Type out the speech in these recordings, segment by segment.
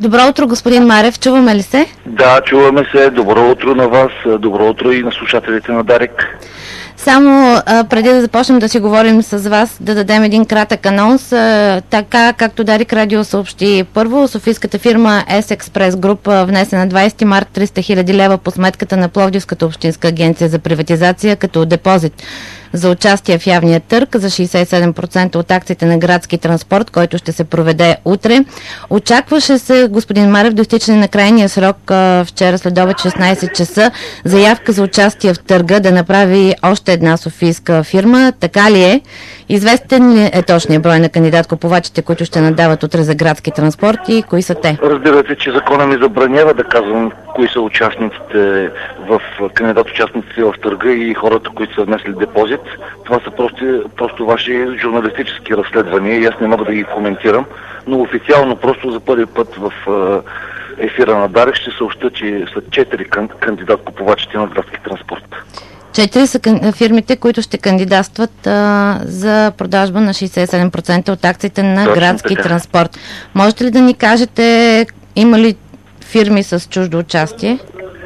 Добро утро, господин Марев. Чуваме ли се? Да, чуваме се. Добро утро на вас. Добро утро и на слушателите на Дарик. Само преди да започнем да си говорим с вас, да дадем един кратък анонс. Така както Дарик Радио съобщи първо, софийската фирма S-Express Group внесе на 20 март 300 000 лева по сметката на Пловдивската общинска агенция за приватизация като депозит за участие в явния търг за 67% от акциите на градски транспорт, който ще се проведе утре. Очакваше се, господин Марев, до изтичане на крайния срок вчера следобед 16 часа заявка за участие в търга да направи още една софийска фирма. Така ли е? Известен ли е точният брой на кандидат-купувачите, които ще надават утре за градски транспорт и кои са те? Разбирате, че закона ми забранява да казвам кои са участниците кандидат-участниците в търга и хората, които са внесли депозит. Това са просто ваши журналистически разследвания и аз не мога да ги коментирам, но официално просто за първи път в ефира на Дарик ще съобща, че са 4 кандидат-купувачите на градски транспорт. 4 са фирмите, които ще кандидатстват за продажба на 67% от акциите на градски транспорт. Можете ли да ни кажете, има ли фирми с чуждо участие?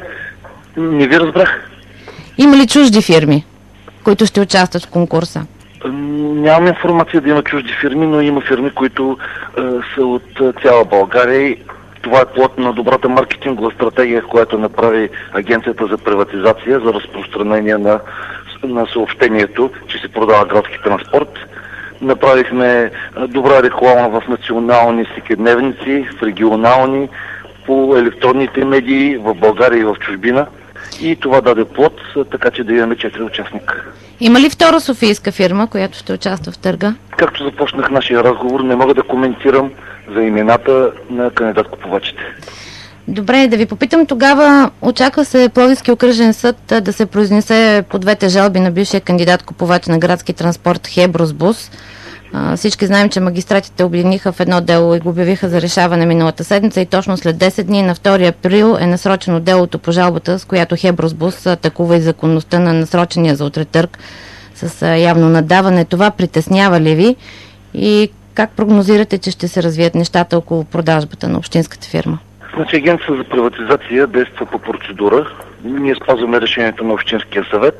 Не ви разбрах. Има ли чужди фирми, които ще участват в конкурса? Нямам информация да има чужди фирми, но има фирми, които са от цяла България. Това е плод на добрата маркетингова стратегия, която направи Агенцията за приватизация за разпространение на съобщението, че се продава градски транспорт. Направихме добра реклама в национални всекидневници, в регионални, по електронните медии в България и в чужбина. И това даде плод, така че да имаме 4 участника. Има ли втора софийска фирма, която ще участва в търга? Както започнах нашия разговор, не мога да коментирам за имената на кандидат-купувачите. Добре, да ви попитам тогава, очаква се Пловдивски окръжен съд да се произнесе по двете жалби на бившия кандидат-купувач на градски транспорт Хебросбус. Всички знаем, че магистратите обединиха в едно дело и го обявиха за решаване миналата седмица и точно след 10 дни на 2 април е насрочено делото по жалбата, с която Хебросбус атакува и законността на насрочения за утре търг с явно надаване. Това притеснява ли ви и как прогнозирате, че ще се развият нещата около продажбата на общинската фирма? Значи Агенцията за приватизация действа по процедура. Ние спазваме решението на Общинския съвет.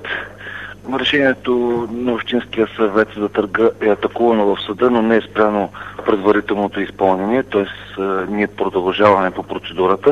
Решението на Общинския съвет за търга е атакувано в съда, но не е спряно предварителното изпълнение, т.е. ние продължаваме по процедурата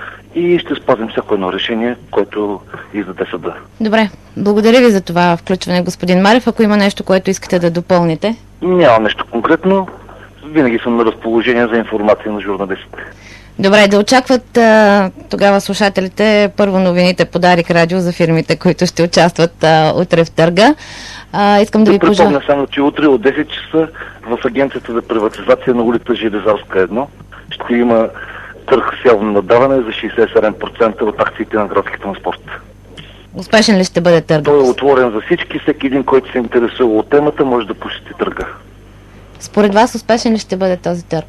и ще спазим всяко едно решение, което издаде съда. Добре, благодаря ви за това включване, господин Марев. Ако има нещо, което искате да допълните? Няма нещо конкретно. Винаги съм на разположение за информация на журналистите. Добре, да очакват тогава слушателите първо новините по Дарик Радио за фирмите, които ще участват утре в търга. Искам да ви пожелая. Припомня само, че утре от 10 часа в Агенцията за приватизация на улица Железарска 1 ще има търг с явно надаване за 67% от акциите на градски транспорт. Успешен ли ще бъде търгът? Той е отворен за всички. Всеки един, който се интересува от темата, може да посети търга. Според вас успешен ли ще бъде този търг?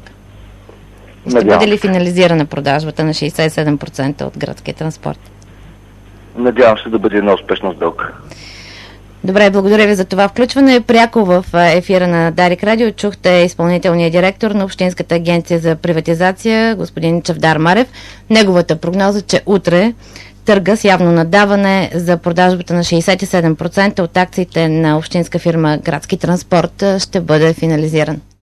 Ще бъде ли финализирана продажбата на 67% от градския транспорт? Надявам се да бъде една успешна сделка. Добре, благодаря ви за това включване. Пряко в ефира на Дарик Радио чухте изпълнителния директор на Общинската агенция за приватизация, господин Чавдар Марев. Неговата прогноза, че утре търга с явно надаване за продажбата на 67% от акциите на общинска фирма Градски транспорт ще бъде финализиран.